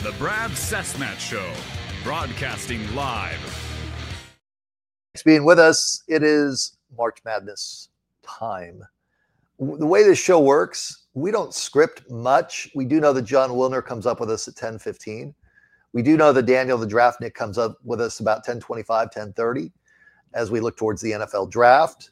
The Brad Cessmat Show, broadcasting live. Thanks for being with us. It is March Madness time. The way this show works, we don't script much. We do know that John Wilner comes up with us at 10:15. We do know that Daniel the Draftnik comes up with us about 10:25, 10:30 as we look towards the NFL draft.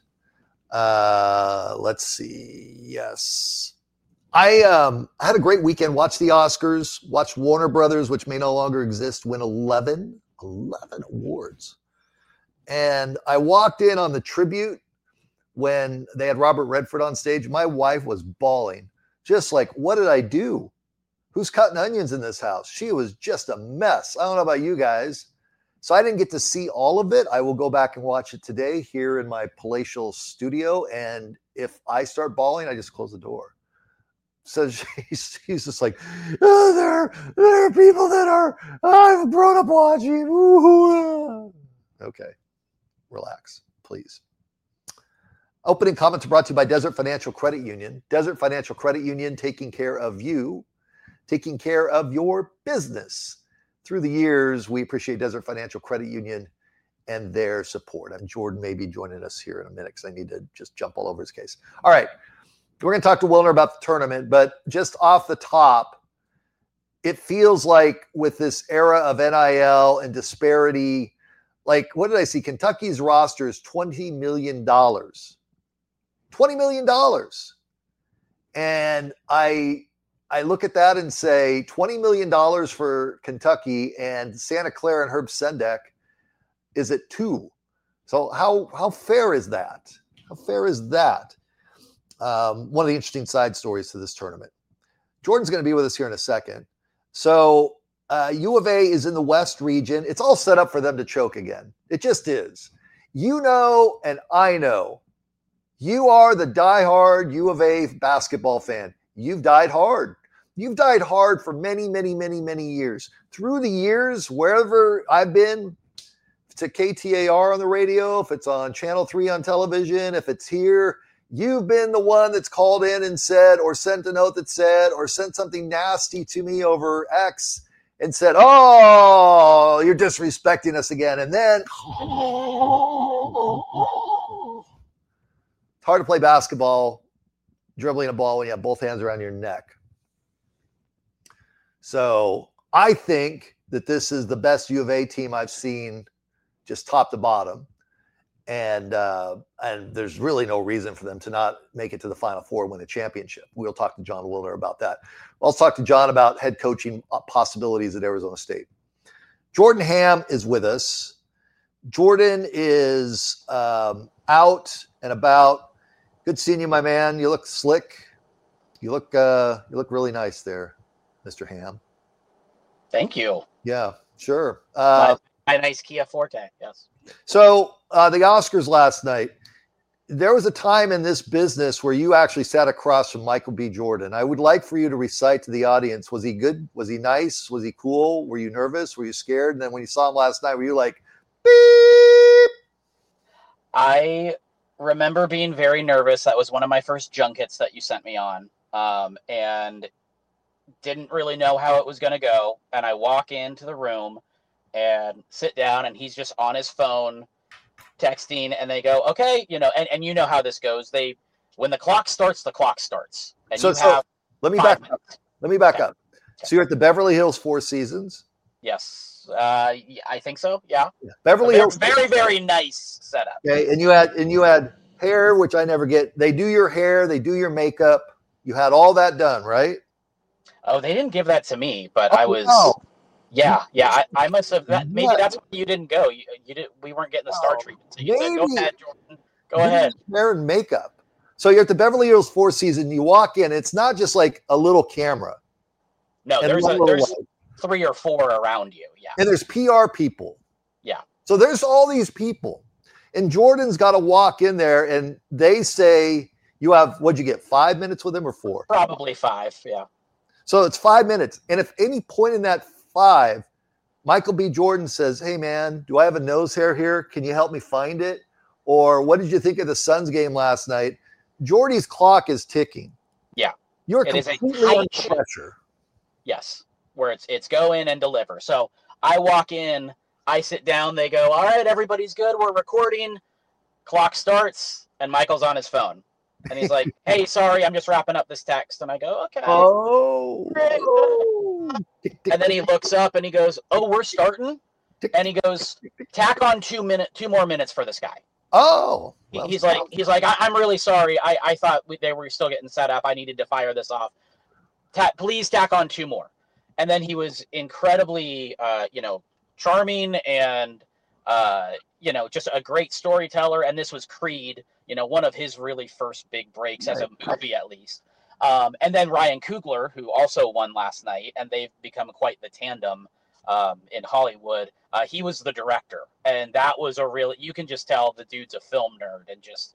Let's see. Yes. I had a great weekend. Watched the Oscars, watched Warner Brothers, which may no longer exist, win 11 awards. And I walked in on the tribute when they had Robert Redford on stage. My wife was bawling, just like, what did I do? Who's cutting onions in this house? She was just a mess. I don't know about you guys. So I didn't get to see all of it. I will go back and watch it today here in my palatial studio. And if I start bawling, I just close the door. So he's just like, oh, there are people that I've grown up watching. Ooh. Okay, relax, please. Opening comments are brought to you by Desert Financial Credit Union. Desert Financial Credit Union, taking care of you, taking care of your business. Through the years, we appreciate Desert Financial Credit Union and their support. And Jordan may be joining us here in a minute because I need to just jump all over his case. All right. We're going to talk to Wilner about the tournament, but just off the top, it feels like with this era of NIL and disparity, like, what did I see? Kentucky's roster is $20 million. $20 million. And I look at that and say $20 million for Kentucky, and Santa Clara and Herb Sendek is at $2 million. So how fair is that? How fair is that? One of the interesting side stories to this tournament. Jordan's going to be with us here in a second. So U of A is in the West region. It's all set up for them to choke again. It just is. You know, and I know, you are the diehard U of A basketball fan. You've died hard. You've died hard for many, many, many, many years. Through the years, wherever I've been, if it's at KTAR on the radio, if it's on Channel 3 on television, if it's here, you've been the one that's called in and said, or sent a note that said, or sent something nasty to me over X and said, oh, you're disrespecting us again. And then it's hard to play basketball, dribbling a ball when you have both hands around your neck. So I think that this is the best U of A team I've seen, just top to bottom. And there's really no reason for them to not make it to the Final Four and win a championship. We'll talk to John Wilner about that. I'll talk to John about head coaching possibilities at Arizona State. Jordan Ham is with us. Jordan is out and about. Good seeing you, my man. You look slick. You look really nice there, Mr. Ham. Thank you. Yeah, sure. My nice Kia Forte, yes. So the Oscars last night, there was a time in this business where you actually sat across from Michael B. Jordan. I would like for you to recite to the audience, was he good? Was he nice? Was he cool? Were you nervous? Were you scared? And then when you saw him last night, were you like, beep? I remember being very nervous. That was one of my first junkets that you sent me on, and didn't really know how it was going to go. And I walk into the room and sit down, and he's just on his phone texting, and they go, okay, and you know how this goes. When the clock starts, the clock starts. And so let me back up. Okay. So you're at the Beverly Hills Four Seasons? Yes. I think so. Yeah. Beverly Hills. Very, very nice setup. Okay. And you had hair, which I never get. They do your hair, they do your makeup. You had all that done, right? Oh, they didn't give that to me, but I was. No. Yeah. I must have. Maybe that's why you didn't go. You didn't. We weren't getting the star treatment. So you said, "Go ahead, Jordan. Go ahead." Hair and makeup. So you're at the Beverly Hills Four Seasons. You walk in. It's not just like a little camera. No, there's 3 or 4 around you. Yeah. And there's PR people. Yeah. So there's all these people, and Jordan's got to walk in there, and they say you have. What'd you get? 5 minutes with him or 4? Probably 5. Yeah. So it's 5 minutes, and if any point in that 5, Michael B. Jordan says, hey, man, do I have a nose hair here? Can you help me find it? Or what did you think of the Suns game last night? Jordy's clock is ticking. Yeah. You're completely under pressure. Yes. where it's go in and deliver. So I walk in, I sit down, they go, all right, everybody's good, we're recording. Clock starts, and Michael's on his phone. And he's like, hey, sorry, I'm just wrapping up this text. And I go, okay. And then he looks up and he goes, oh, we're starting? And he goes, tack on 2 more minutes for this guy. Oh. Well, he's like, I'm really sorry. I thought they were still getting set up. I needed to fire this off. Please tack on 2 more. And then he was incredibly, charming and, just a great storyteller. And this was Creed, one of his really first big breaks as a movie, at least. And then Ryan Coogler, who also won last night, and they've become quite the tandem in Hollywood. He was the director, and that was you can just tell the dude's a film nerd, and just,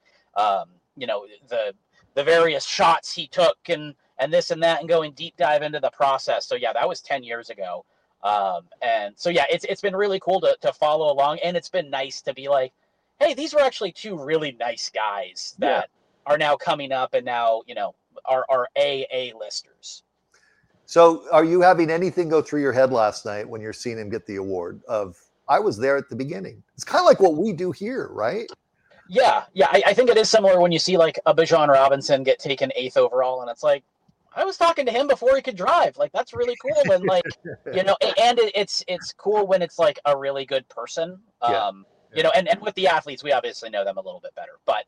the various shots he took and this and that, and going deep dive into the process. So yeah, that was 10 years ago. And so, yeah, it's been really cool to follow along, and it's been nice to be like, hey, these were actually 2 really nice guys that are now coming up and now, are A-listers. So are you having anything go through your head last night when you're seeing him get the award of, I was there at the beginning? It's kind of like what we do here, right? Yeah. I think it is similar when you see like a Bijan Robinson get taken 8th overall, and it's like, I was talking to him before he could drive. Like, that's really cool. And like, and it's cool when it's like a really good person. And with the athletes, we obviously know them a little bit better, but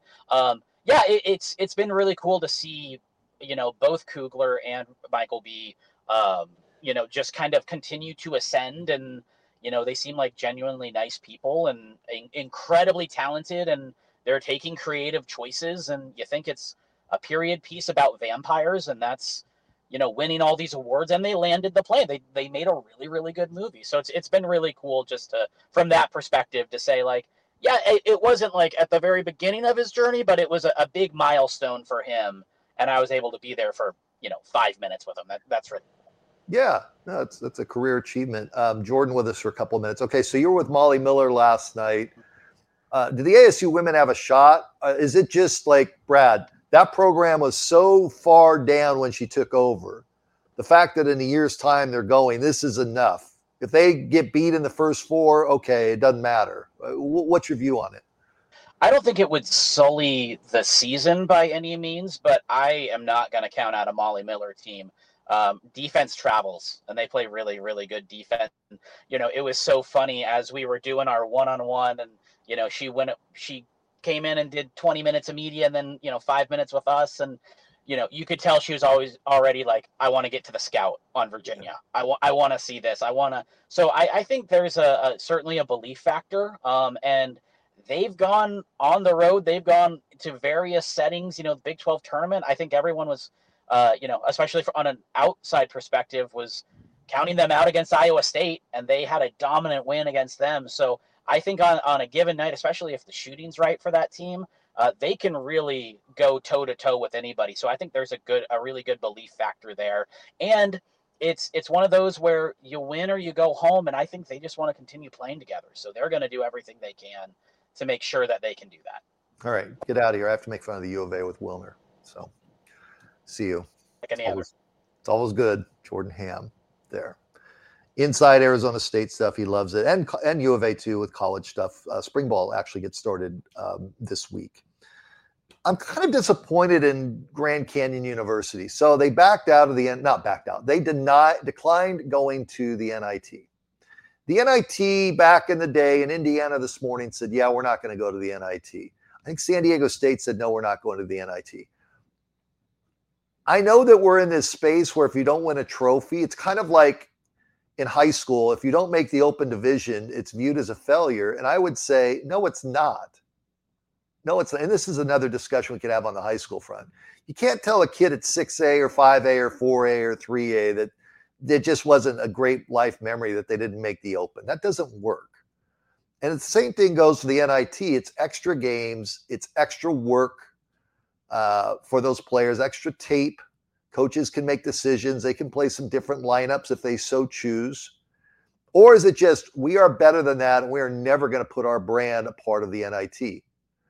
it's been really cool to see, both Coogler and Michael B, just kind of continue to ascend, and, they seem like genuinely nice people and incredibly talented, and they're taking creative choices, and you think it's a period piece about vampires, and that's, winning all these awards, and they landed the plane. They made a really, really good movie. So it's been really cool just from that perspective to say, like, yeah, it wasn't like at the very beginning of his journey, but it was a big milestone for him. And I was able to be there for, 5 minutes with him. That's really cool. Yeah, no, that's a career achievement. Jordan with us for a couple of minutes. Okay, so you were with Molly Miller last night. Did the ASU women have a shot? Is it just like, Brad, that program was so far down when she took over. The fact that in a year's time they're going, this is enough. If they get beat in the first 4, okay, it doesn't matter. What's your view on it? I don't think it would sully the season by any means, but I am not going to count out a Molly Miller team. Defense travels, and they play really, really good defense. It was so funny as we were doing our one-on-one, and, she came in and did 20 minutes of media, and then 5 minutes with us, and you could tell she was already like, I want to get to the scout on Virginia. I want to see this. So I think there's certainly a belief factor, and they've gone on the road. They've gone to various settings. The Big 12 tournament, I think everyone was especially on an outside perspective, was counting them out against Iowa State, and they had a dominant win against them. So I think on a given night, especially if the shooting's right for that team, they can really go toe to toe with anybody. So I think there's a really good belief factor there. And it's one of those where you win or you go home, and I think they just want to continue playing together. So they're going to do everything they can to make sure that they can do that. All right, get out of here. I have to make fun of the U of A with Wilner. So see you. It's always good. Jordan Ham there. Inside Arizona State stuff, he loves it. And U of A too with college stuff. Spring ball actually gets started this week. I'm kind of disappointed in Grand Canyon University. So they backed out of not backed out. They declined going to the NIT. The NIT back in the day in Indiana this morning said, yeah, we're not going to go to the NIT. I think San Diego State said, no, we're not going to the NIT. I know that we're in this space where if you don't win a trophy, it's kind of like in high school. If you don't make the open division, it's viewed as a failure. And I would say, no, it's not. No, it's not. And this is another discussion we could have on the high school front. You can't tell a kid at 6A or 5A or 4A or 3A that there just wasn't a great life memory that they didn't make the open. That doesn't work. And the same thing goes for the NIT. It's extra games. It's extra work for those players, extra tape. Coaches can make decisions. They can play some different lineups if they so choose. Or is it just, we are better than that, and we are never going to put our brand a part of the NIT?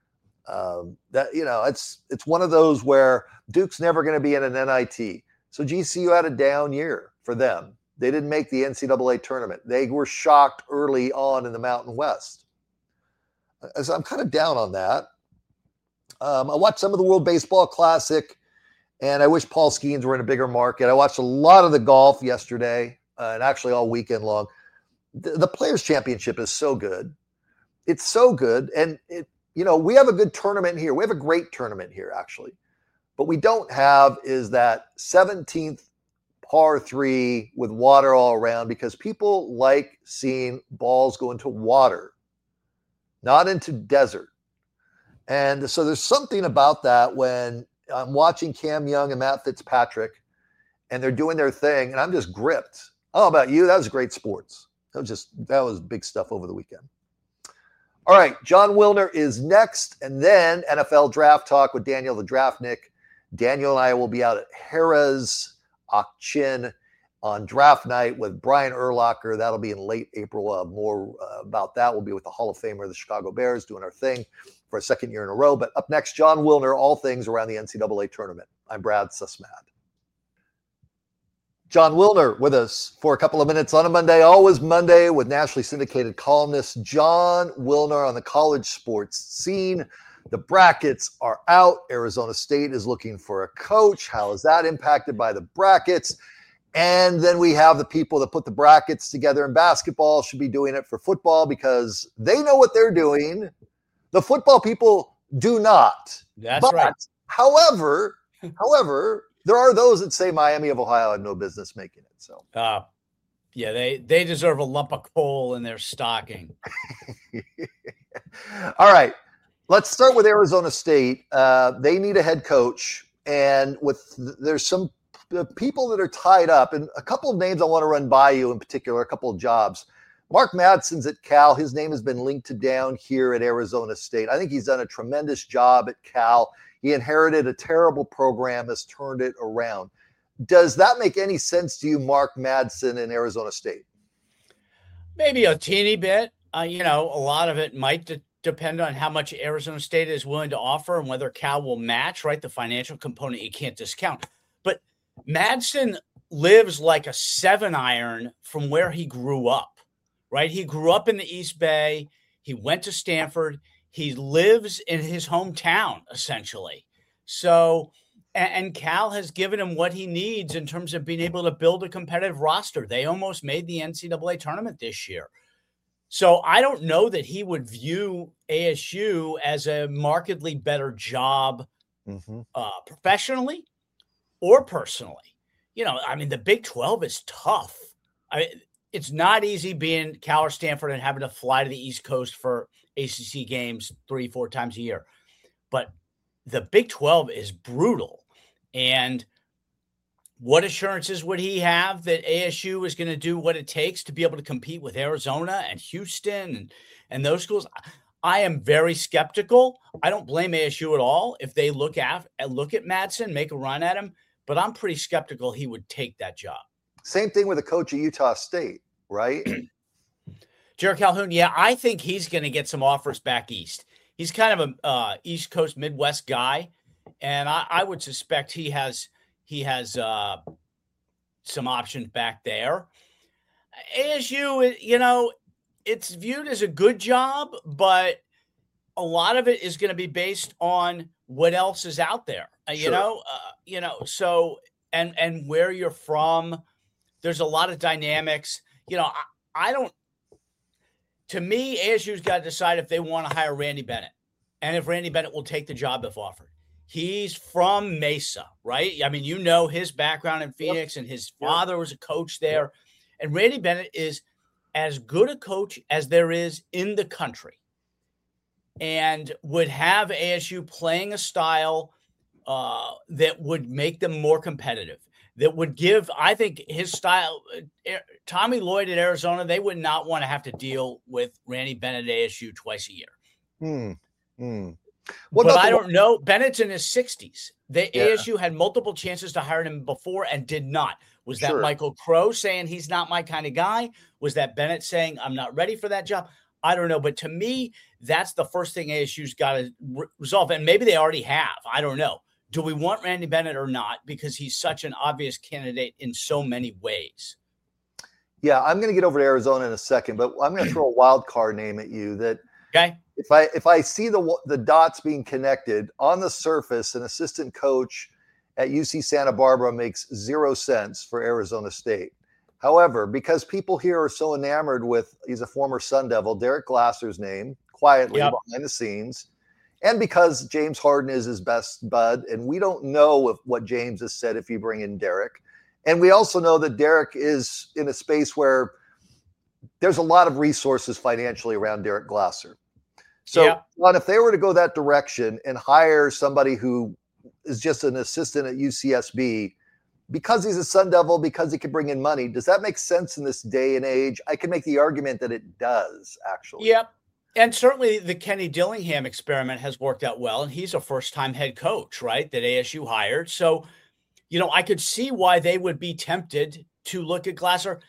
It's one of those where Duke's never going to be in an NIT. So GCU had a down year for them. They didn't make the NCAA tournament. They were shocked early on in the Mountain West. So I'm kind of down on that. I watched some of the World Baseball Classic, and I wish Paul Skeens were in a bigger market. I watched a lot of the golf yesterday, and actually all weekend long. The Players' Championship is so good. It's so good. And, we have a good tournament here. We have a great tournament here, actually. What we don't have is that 17th par 3 with water all around, because people like seeing balls go into water, not into desert. And so there's something about that when I'm watching Cam Young and Matt Fitzpatrick and they're doing their thing and I'm just gripped. Oh, about you? That was great sports. That was big stuff over the weekend. All right. John Wilner is next, and then NFL Draft Talk with Daniel the Draftnik. Daniel and I will be out at Harrah's Auction on draft night with Brian Urlacher. That'll be in late April. More about that. We'll be with the Hall of Famer of the Chicago Bears doing our thing for a second year in a row. But up next, John Wilner, all things around the NCAA tournament. I'm Brad Sussmad. John Wilner with us for a couple of minutes on a Monday, always Monday, with nationally syndicated columnist John Wilner on the college sports scene. The brackets are out. Arizona State is looking for a coach. How is that impacted by the brackets? And then we have the people that put the brackets together in basketball should be doing it for football because they know what they're doing. The football people do not. That's right. However, there are those that say Miami of Ohio had no business making it. So, yeah, they deserve a lump of coal in their stocking. All right. Let's start with Arizona State. They need a head coach, and there's some people that are tied up, and a couple of names I want to run by you in particular, a couple of jobs. Mark Madsen's at Cal. His name has been linked to down here at Arizona State. I think he's done a tremendous job at Cal. He inherited a terrible program, has turned it around. Does that make any sense to you, Mark Madsen in Arizona State? Maybe a teeny bit. A lot of it might depend on how much Arizona State is willing to offer and whether Cal will match, right? The financial component you can't discount. But Madsen lives like a 7-iron from where he grew up, right? He grew up in the East Bay. He went to Stanford. He lives in his hometown, essentially. So, and Cal has given him what he needs in terms of being able to build a competitive roster. They almost made the NCAA tournament this year. So I don't know that he would view ASU as a markedly better job professionally or personally. The Big 12 is tough. It's not easy being Cal or Stanford and having to fly to the East Coast for ACC games 3-4 times a year. But the Big 12 is brutal. And what assurances would he have that ASU is going to do what it takes to be able to compete with Arizona and Houston and those schools? I am very skeptical. I don't blame ASU at all if they look at Madsen, make a run at him, but I'm pretty skeptical he would take that job. Same thing with the coach at Utah State, right? Jerry Calhoun, yeah, I think he's going to get some offers back east. He's kind of a East Coast, Midwest guy, and I would suspect he has some options back there. ASU, it's viewed as a good job, but a lot of it is going to be based on what else is out there. Sure. So and where you're from, there's a lot of dynamics. To me, ASU's got to decide if they want to hire Randy Bennett and if Randy Bennett will take the job if offered. He's from Mesa, right? His background in Phoenix, and his father was a coach there. And Randy Bennett is as good a coach as there is in the country and would have ASU playing a style that would make them more competitive, that would give, I think, his style. Tommy Lloyd at Arizona, they would not want to have to deal with Randy Bennett at ASU twice a year. But I don't know. Bennett's in his 60s. ASU had multiple chances to hire him before and did not. Was that Michael Crow saying he's not my kind of guy? Was that Bennett saying I'm not ready for that job? I don't know. But to me, that's the first thing ASU's got to resolve. And maybe they already have. I don't know. Do we want Randy Bennett or not? Because he's such an obvious candidate in so many ways. Yeah, I'm going to get over to Arizona in a second, but I'm going to throw a wild card name at you that Okay. if I see the dots being connected on the surface, an assistant coach at UC Santa Barbara makes 0 sense for Arizona State. However, because people here are so enamored with, he's a former Sun Devil, Derek Glasser's name, quietly behind the scenes, and because James Harden is his best bud, and we don't know what James has said if you bring in Derek. And we also know that Derek is in a space where there's a lot of resources financially around Derek Glasser. So, Ron, if they were to go that direction and hire somebody who is just an assistant at UCSB, because he's a Sun Devil, because he can bring in money, does that make sense in this day and age? I can make the argument that it does, actually. Yep. And certainly the Kenny Dillingham experiment has worked out well, and he's a first-time head coach, right, that ASU hired. So, I could see why they would be tempted to look at Glasser.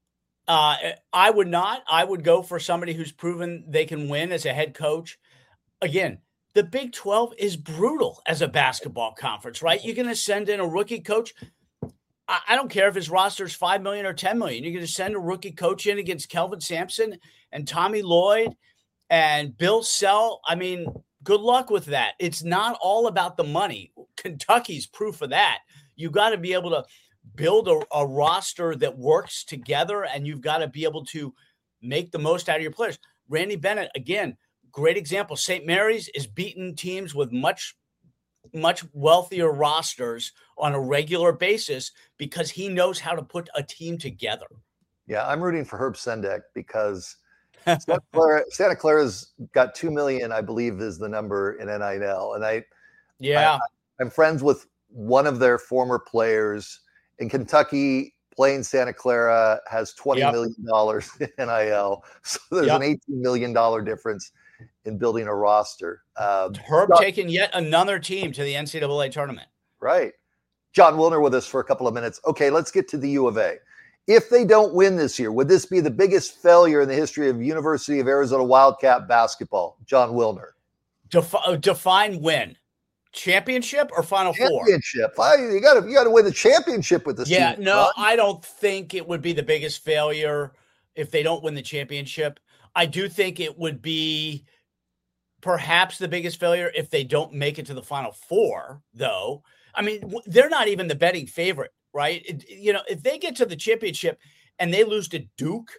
I would not. I would go for somebody who's proven they can win as a head coach. Again, the Big 12 is brutal as a basketball conference, right? You're going to send in a rookie coach. I don't care if his roster is $5 million or $10 million. You're going to send a rookie coach in against Kelvin Sampson and Tommy Lloyd and Bill Self. I mean, good luck with that. It's not all about the money. Kentucky's proof of that. You got to be able to build a roster that works together, and you've got to be able to make the most out of your players. Randy Bennett, again, great example. St. Mary's is beating teams with much wealthier rosters on a regular basis because he knows how to put a team together. Yeah, I'm rooting for Herb Sendek because Santa Clara's got 2 million, I believe, is the number in NIL. And I'm friends with one of their former players in Kentucky. Playing Santa Clara has $20 million in NIL. So there's an $18 million difference in building a roster. Herb taking yet another team to the NCAA tournament. Right. John Wilner with us for a couple of minutes. Okay, let's get to the U of A. If they don't win this year, would this be the biggest failure in the history of University of Arizona Wildcat basketball? John Wilner. Define win. Championship or Final Four? Championship. You got to win the championship with this team. Yeah, no, I don't think it would be the biggest failure if they don't win the championship. I do think it would be perhaps the biggest failure if they don't make it to the Final Four, though. I mean, they're not even the betting favorite, right? If they get to the championship and they lose to Duke,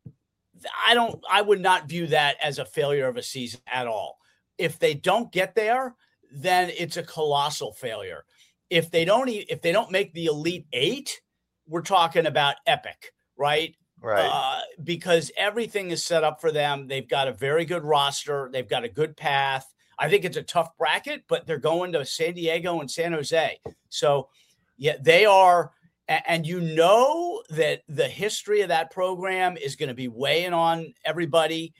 I would not view that as a failure of a season at all. If they don't get there, then it's a colossal failure. If they don't make the Elite Eight, we're talking about epic, right? Right. Because everything is set up for them. They've got a very good roster. They've got a good path. I think it's a tough bracket, but they're going to San Diego and San Jose. So, yeah, they are. And that the history of that program is going to be weighing on everybody.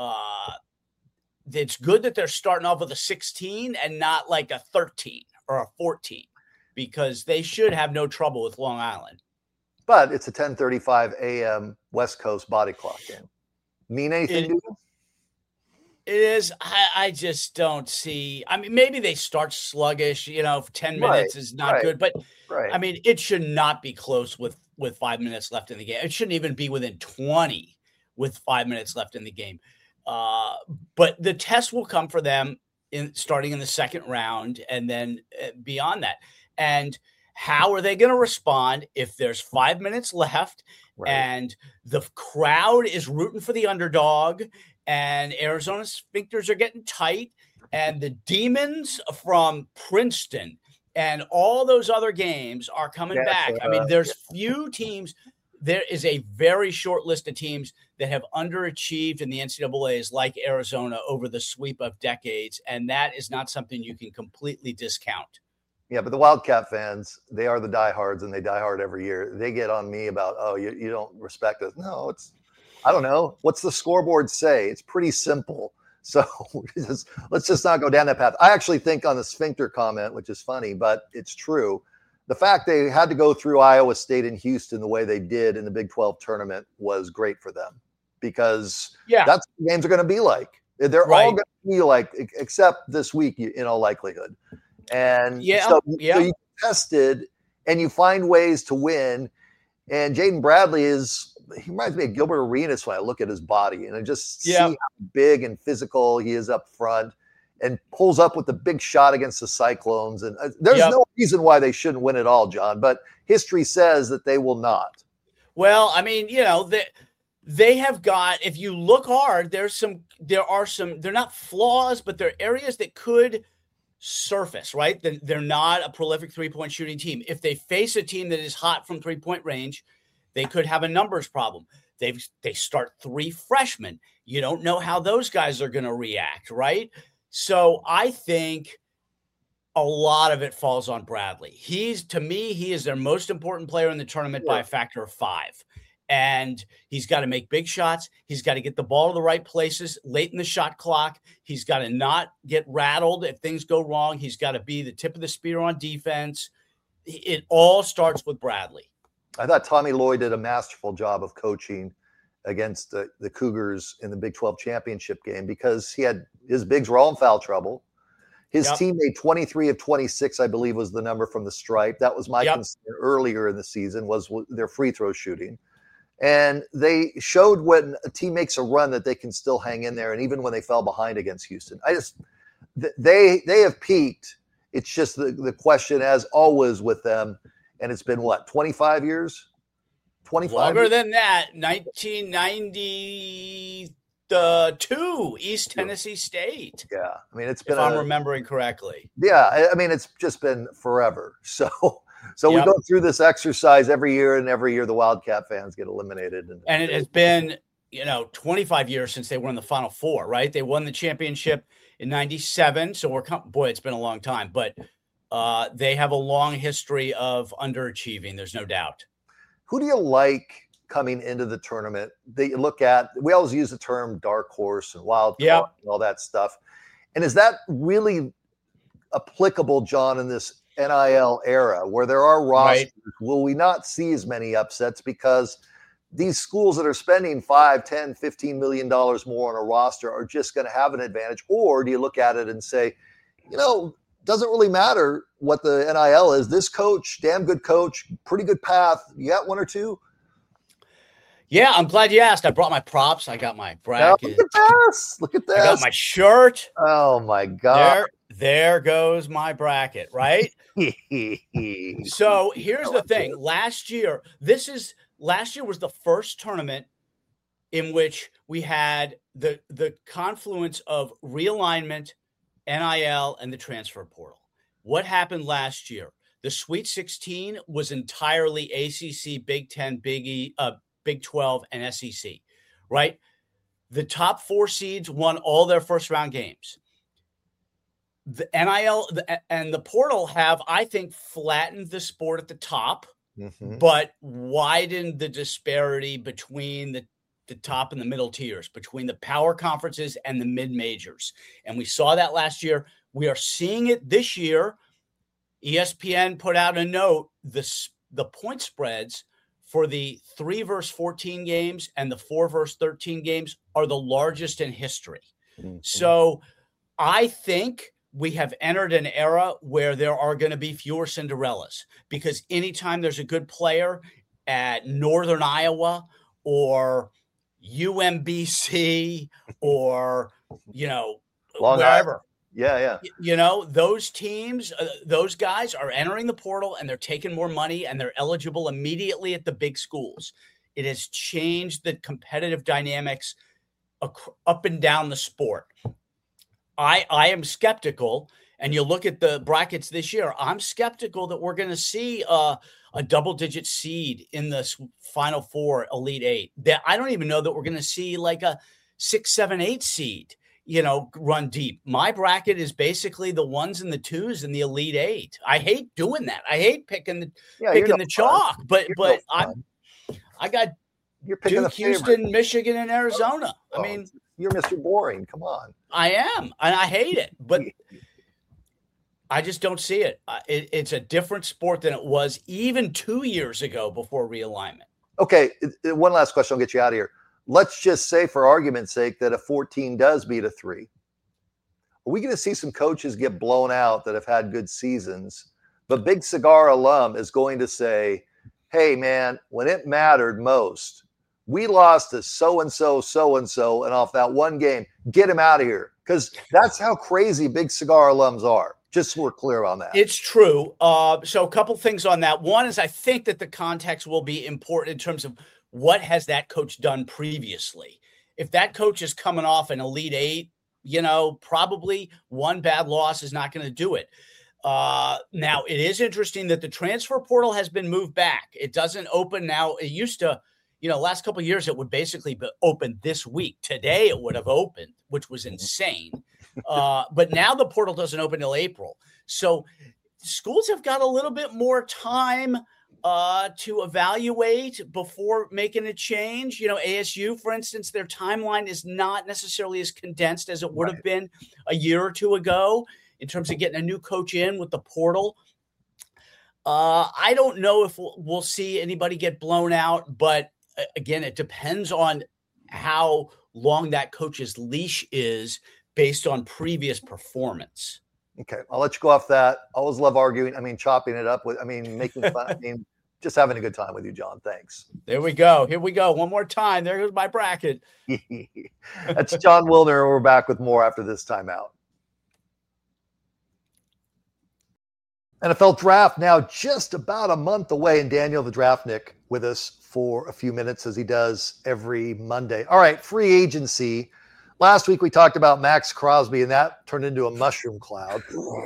It's good that they're starting off with a 16 and not like a 13 or a 14, because they should have no trouble with Long Island. But it's a 10:35 a.m. West Coast body clock game. Mean anything to you? It is. I just don't see. I mean, maybe they start sluggish. 10 minutes is not good. But, I mean, it should not be close with 5 minutes left in the game. It shouldn't even be within 20 with 5 minutes left in the game. But the test will come for them starting in the second round and then beyond that. And how are they going to respond if there's 5 minutes left and the crowd is rooting for the underdog and Arizona sphincters are getting tight and the demons from Princeton and all those other games are coming back? I mean, there's few teams. There is a very short list of teams that have underachieved in the NCAAs like Arizona over the sweep of decades, and that is not something you can completely discount. Yeah, but the Wildcat fans, they are the diehards, and they die hard every year. They get on me about, you don't respect us. No, I don't know. What's the scoreboard say? It's pretty simple. So let's just not go down that path. I actually think on the sphincter comment, which is funny, but it's true, the fact they had to go through Iowa State and Houston the way they did in the Big 12 tournament was great for them, because that's what the games are going to be like. They're all going to be like, except this week, in all likelihood. And so you tested and you find ways to win. And Jaden Bradley is he reminds me of Gilbert Arenas when I look at his body, and I just see Yeah. how big and physical he is up front, and pulls up with the big shot against the Cyclones. And there's Yep. no reason why they shouldn't win it all, John, but history says that they will not. Well, I mean, they have got, if you look hard, there are some, they're not flaws, but there are areas that could surface, right? They're not a prolific 3-point shooting team. If they face a team that is hot from 3-point range, they could have a numbers problem. They start 3 freshmen. You don't know how those guys are going to react, right? So I think a lot of it falls on Bradley. To me, he is their most important player in the tournament by a factor of 5. And he's got to make big shots. He's got to get the ball to the right places late in the shot clock. He's got to not get rattled if things go wrong. He's got to be the tip of the spear on defense. It all starts with Bradley. I thought Tommy Lloyd did a masterful job of coaching against the Cougars in the Big 12 championship game, because his bigs were all in foul trouble. His team made 23 of 26, I believe was the number from the stripe. That was my concern earlier in the season, was their free throw shooting. And they showed when a team makes a run that they can still hang in there. And even when they fell behind against Houston, they have peaked. It's just the question, as always with them. And it's been 25 years? 25 Longer years? than that, 1992, East Tennessee State. Yeah. I mean, it's been, if I'm remembering correctly. Yeah. I mean, it's just been forever. So we go through this exercise every year, and every year the Wildcat fans get eliminated. And it has been, 25 years since they won the Final Four, right? They won the championship in 97. So it's been a long time, but they have a long history of underachieving. There's no doubt. Who do you like coming into the tournament that you look at? We always use the term dark horse and wild card and all that stuff. And is that really applicable, John, in this NIL era where there are rosters? Right. Will we not see as many upsets because these schools that are spending $5, $10, $15 million more on a roster are just going to have an advantage? Or do you look at it and say, doesn't really matter what the NIL is. This coach, damn good coach, pretty good path. You got one or two? Yeah, I'm glad you asked. I brought my props. I got my bracket. Look at this. Look at this. I got my shirt. Oh, my God. There goes my bracket, right? So here's the thing. Last year was the first tournament in which we had the confluence of realignment, NIL, and the transfer portal. What happened last year? The Sweet 16 was entirely ACC, Big 10, Big 12, and SEC, right? The top 4 seeds won all their first round games. The NIL and the portal have, I think, flattened the sport at the top, but widened the disparity between the top and the middle tiers, between the power conferences and the mid-majors. And we saw that last year. We are seeing it this year. ESPN put out a note. The point spreads for the 3 versus 14 games and the 4 versus 13 games are the largest in history. So I think we have entered an era where there are going to be fewer Cinderellas, because anytime there's a good player at Northern Iowa or UMBC or, wherever. Yeah. Those teams, those guys are entering the portal and they're taking more money and they're eligible immediately at the big schools. It has changed the competitive dynamics up and down the sport. I am skeptical, and you look at the brackets this year, I'm skeptical that we're going to see a double-digit seed in the Final Four, Elite Eight. That I don't even know that we're going to see like a 6, 7, 8 seed, run deep. My bracket is basically the 1s and the 2s in the Elite Eight. I hate doing that. I hate picking the chalk, but I got Duke, Houston, Michigan, and Arizona. I mean, you're Mr. Boring. Come on. I am, and I hate it, but I just don't see it. It's a different sport than it was even 2 years ago before realignment. Okay, one last question. I'll get you out of here. Let's just say, for argument's sake, that a 14 does beat a 3. Are we going to see some coaches get blown out that have had good seasons? But Big Cigar alum is going to say, hey, man, when it mattered most, we lost to so-and-so, so-and-so, and off that one game, get him out of here. Because that's how crazy Big Cigar alums are. Just so we're clear on that. It's true. So a couple things on that. One is I think that the context will be important in terms of what has that coach done previously. If that coach is coming off an Elite Eight, probably one bad loss is not going to do it. Now, it is interesting that the transfer portal has been moved back. It doesn't open now. It used to, last couple of years, it would basically be open this week. Today, it would have opened, which was insane. But now the portal doesn't open till April. So schools have got a little bit more time to evaluate before making a change. ASU, for instance, their timeline is not necessarily as condensed as it would have been a year or two ago in terms of getting a new coach in with the portal. I don't know if we'll see anybody get blown out, but again, it depends on how long that coach's leash is based on previous performance. Okay, I'll let you go off that. I always love arguing. Chopping it up making fun. Just having a good time with you, John. Thanks. There we go. Here we go. One more time. There goes my bracket. That's John Wilner. We're back with more after this timeout. NFL draft now just about a month away, and Daniel the Draftnik with us for a few minutes as he does every Monday. All right, free agency. Last week we talked about Max Crosby, and that turned into a mushroom cloud.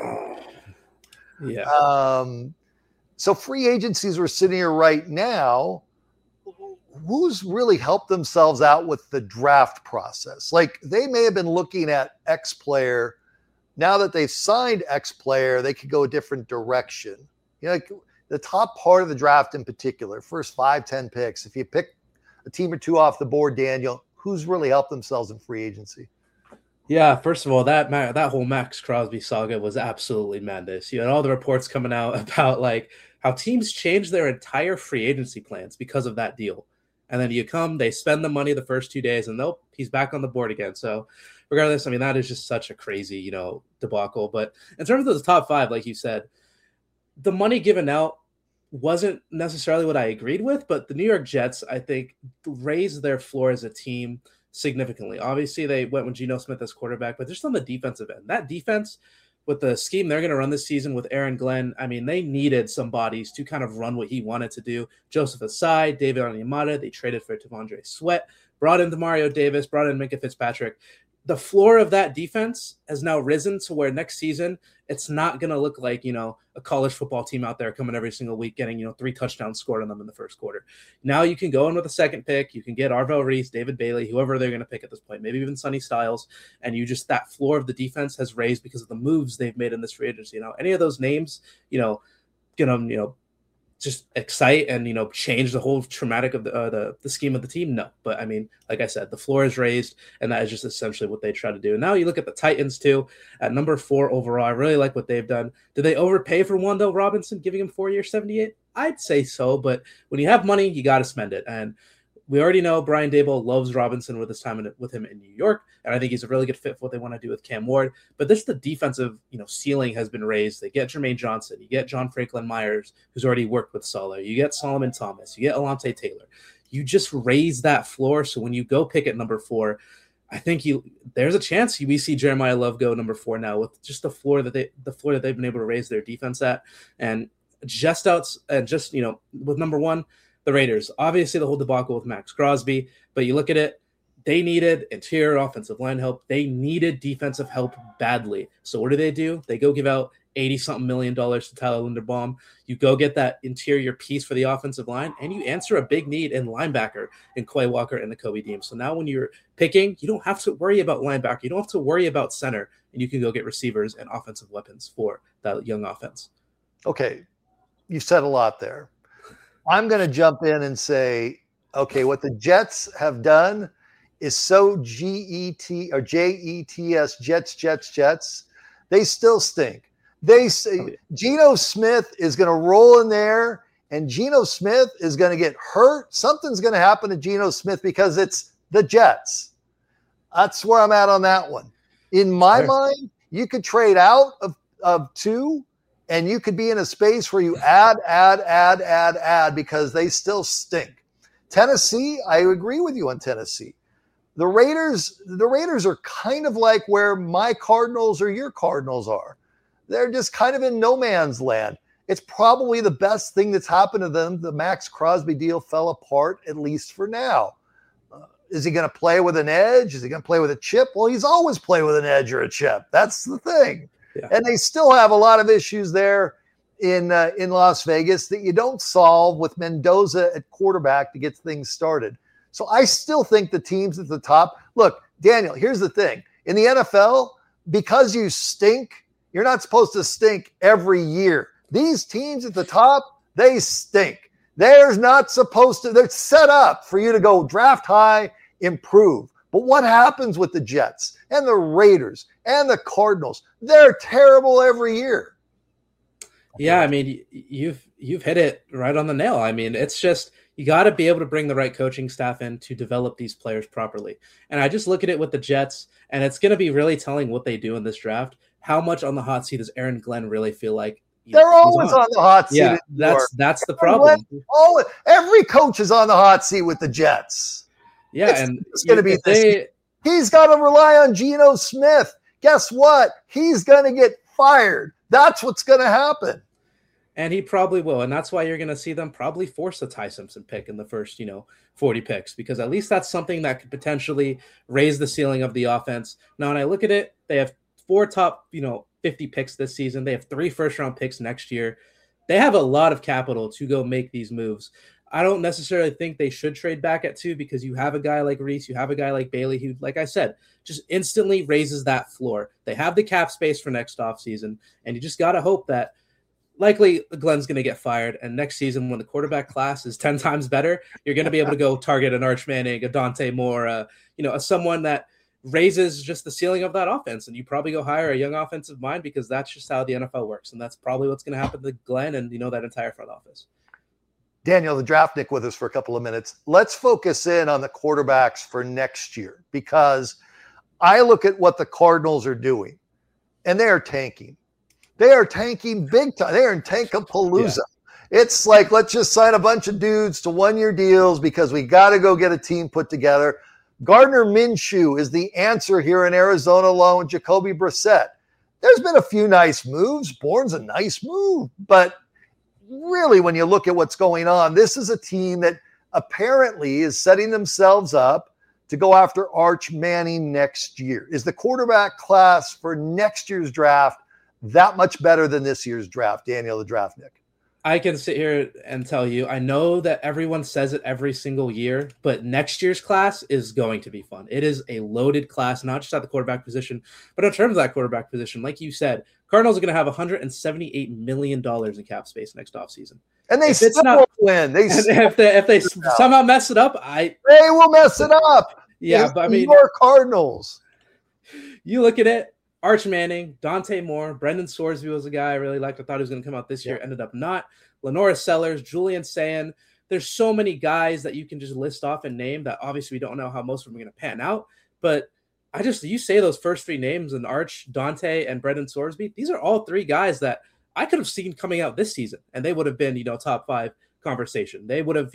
Yeah. So free agencies we're sitting here right now, who's really helped themselves out with the draft process? Like, they may have been looking at X player. Now that they've signed X player, they could go a different direction. Like the top part of the draft in particular, first 5-10 picks. If you pick a team or two off the board, Daniel, who's really helped themselves in free agency? Yeah, first of all, that whole Max Crosby saga was absolutely madness. You had all the reports coming out about like how teams changed their entire free agency plans because of that deal. And then they spend the money the first 2 days, and nope, he's back on the board again. So regardless, that is just such a crazy, debacle. But in terms of the top five, like you said, the money given out wasn't necessarily what I agreed with, but the New York Jets, I think, raised their floor as a team significantly. Obviously, they went with Geno Smith as quarterback, but just on the defensive end, that defense with the scheme they're going to run this season with Aaron Glenn, they needed some bodies to kind of run what he wanted to do. Joseph Asai, David Onyemata, they traded for T'Vondre Sweat, brought in Demario Davis, brought in Minkah Fitzpatrick. The floor of that defense has now risen to where next season it's not going to look like, a college football team out there coming every single week getting, 3 touchdowns scored on them in the first quarter. Now you can go in with a second pick. You can get Arvell Reese, David Bailey, whoever they're going to pick at this point, maybe even Sonny Styles. And that floor of the defense has raised because of the moves they've made in this free agency. Any of those names, just excite and change the whole traumatic of the scheme of the team? No, but like I said, the floor is raised, and that is just essentially what they try to do. And now you look at the Titans too, at number 4 overall. I really like what they've done. Did they overpay for Wan'Dale Robinson, giving him 4 years, 78? I'd say so, but when you have money, you got to spend it. And we already know Brian Daboll loves Robinson with his time with him in New York, and I think he's a really good fit for what they want to do with Cam Ward. But the defensive, ceiling has been raised. They get Jermaine Johnson, you get John Franklin Myers, who's already worked with Saleh, you get Solomon Thomas, you get Alontae Taylor. You just raise that floor. So when you go pick at number 4, I think there's a chance we see Jeremiah Love go number 4 now with just the floor that they've been able to raise their defense at, and with number 1. The Raiders, obviously the whole debacle with Max Crosby, but you look at it, they needed interior offensive line help. They needed defensive help badly. So what do? They go give out $80-something million to Tyler Linderbaum. You go get that interior piece for the offensive line, and you answer a big need in linebacker in Quay Walker and Nakobe Dean. So now when you're picking, you don't have to worry about linebacker. You don't have to worry about center, and you can go get receivers and offensive weapons for that young offense. Okay, you said a lot there. I'm going to jump in and say, okay, what the Jets have done is so Jets, Jets. They still stink. They say Geno Smith is going to roll in there, and Geno Smith is going to get hurt. Something's going to happen to Geno Smith because it's the Jets. That's where I'm at on that one. In my mind, you could trade out of 2, and you could be in a space where you add because they still stink. Tennessee, I agree with you on Tennessee. The Raiders are kind of like where my Cardinals or your Cardinals are. They're just kind of in no man's land. It's probably the best thing that's happened to them. The Max Crosby deal fell apart, at least for now. Is he going to play with an edge? Is he going to play with a chip? Well, he's always played with an edge or a chip. That's the thing. Yeah. And they still have a lot of issues there in Las Vegas that you don't solve with Mendoza at quarterback to get things started. So I still think the teams at the top. Look, Daniel, here's the thing. In the NFL, because you stink, you're not supposed to stink every year. These teams at the top, they stink. They're not supposed to. They're set up for you to go draft high, improve. But what happens with the Jets and the Raiders and the Cardinals? They're terrible every year. Yeah, I mean, you've hit it right on the nail. I mean, it's just you got to be able to bring the right coaching staff in to develop these players properly. And I just look at it with the Jets, and it's going to be really telling what they do in this draft. How much on the hot seat does Aaron Glenn really feel like? They're always on the hot seat. Yeah, that's the problem. Every coach is on the hot seat with the Jets. Yeah, it's going to be this. He's got to rely on Geno Smith. Guess what? He's going to get fired. That's what's going to happen. And he probably will. And that's why you're going to see them probably force a Ty Simpson pick in the first, 40 picks, because at least that's something that could potentially raise the ceiling of the offense. Now, when I look at it, they have 4 top, 50 picks this season. They have 3 first-round picks next year. They have a lot of capital to go make these moves. I don't necessarily think they should trade back at 2 because you have a guy like Reese, you have a guy like Bailey who, like I said, just instantly raises that floor. They have the cap space for next offseason, and you just got to hope that likely Glenn's going to get fired, and next season when the quarterback class is 10 times better, you're going to be able to go target an Arch Manning, a Dante Moore, someone that raises just the ceiling of that offense, and you probably go hire a young offensive mind because that's just how the NFL works, and that's probably what's going to happen to Glenn and that entire front office. Daniel, the draftnik with us for a couple of minutes. Let's focus in on the quarterbacks for next year because I look at what the Cardinals are doing, and they are tanking. They are tanking big time. They are in Tankapalooza. Yeah. It's like, let's just sign a bunch of dudes to 1-year deals because we got to go get a team put together. Gardner Minshew is the answer here in Arizona along with Jacoby Brissett. There's been a few nice moves. Bourne's a nice move. But really, when you look at what's going on, this is a team that apparently is setting themselves up to go after Arch Manning next year. Is the quarterback class for next year's draft that much better than this year's draft, Daniel, the draftnik? I can sit here and tell you, I know that everyone says it every single year, but next year's class is going to be fun. It is a loaded class, not just at the quarterback position, but in terms of that quarterback position, like you said, Cardinals are going to have $178 million in cap space next offseason. And they still won't win. If they somehow mess it up, they will mess it up. Yeah, but I mean, your Cardinals. You look at it. Arch Manning, Dante Moore, Brendan Sorsby was a guy I really liked. I thought he was going to come out this year. Ended up not. Lenora Sellers, Julian Sayin. There's so many guys that you can just list off and name that obviously we don't know how most of them are going to pan out. But you say those first 3 names, and Arch, Dante, and Brendan Sorsby, these are all 3 guys that I could have seen coming out this season, and they would have been, top 5 conversation. They would have,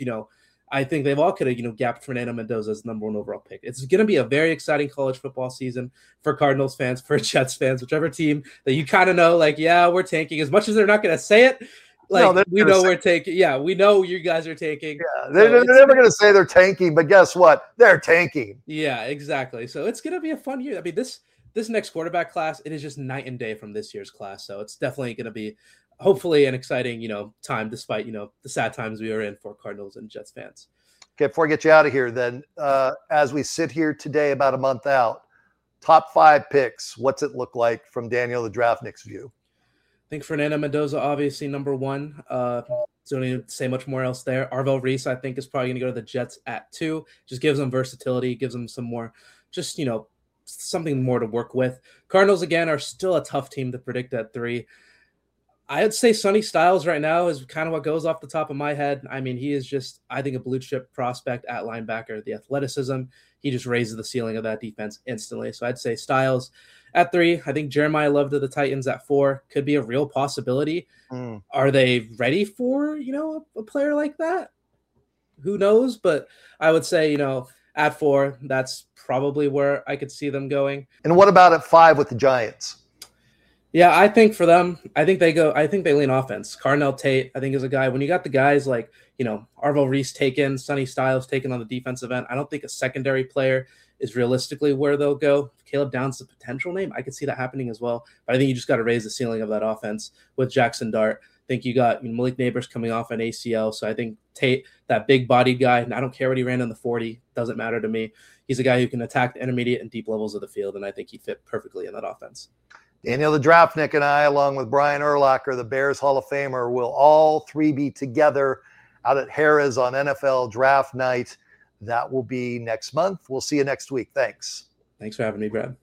I think they've all could have, gapped Fernando Mendoza as number 1 overall pick. It's going to be a very exciting college football season for Cardinals fans, for Jets fans, whichever team that you kind of know, we're tanking. As much as they're not going to say it, we know we're taking. Yeah, we know you guys are taking. Yeah, they're never going to say they're tanking, but guess what? They're tanking. Yeah, exactly. So it's going to be a fun year. I mean, this next quarterback class, it is just night and day from this year's class. So it's definitely going to be hopefully an exciting, time despite, the sad times we are in for Cardinals and Jets fans. Okay, before I get you out of here, then, as we sit here today, about a month out, top 5 picks, what's it look like from Daniel the Draftnik's view? I think Fernando Mendoza, obviously, number 1. Don't need to say much more else there. Arvell Reese, I think, is probably going to go to the Jets at 2. Just gives them versatility, gives them some more, just, something more to work with. Cardinals, again, are still a tough team to predict at 3. I'd say Sonny Styles right now is kind of what goes off the top of my head. I mean, he is just, I think, a blue chip prospect at linebacker. The athleticism, he just raises the ceiling of that defense instantly. So I'd say Styles at 3. I think Jeremiah Love to the Titans at 4 could be a real possibility. Are they ready for, a player like that? who knows? But I would say, at 4, that's probably where I could see them going. And what about at 5 with the Giants? Yeah, I think for them, I think they lean offense. Carnell Tate, I think, is a guy. When you got the guys like, Arvell Reese taken, Sonny Styles taken on the defensive end, I don't think a secondary player is realistically where they'll go. Caleb Downs is a potential name. I could see that happening as well. But I think you just got to raise the ceiling of that offense with Jackson Dart. I think you got Malik Neighbors coming off an ACL. So I think Tate, that big-bodied guy, and I don't care what he ran in the 40, doesn't matter to me. He's a guy who can attack the intermediate and deep levels of the field, and I think he'd fit perfectly in that offense. Daniel the Draftnik and I, along with Brian Urlacher, the Bears Hall of Famer, will all 3 be together out at Harrah's on NFL Draft Night. That will be next month. We'll see you next week. Thanks. Thanks for having me, Brad.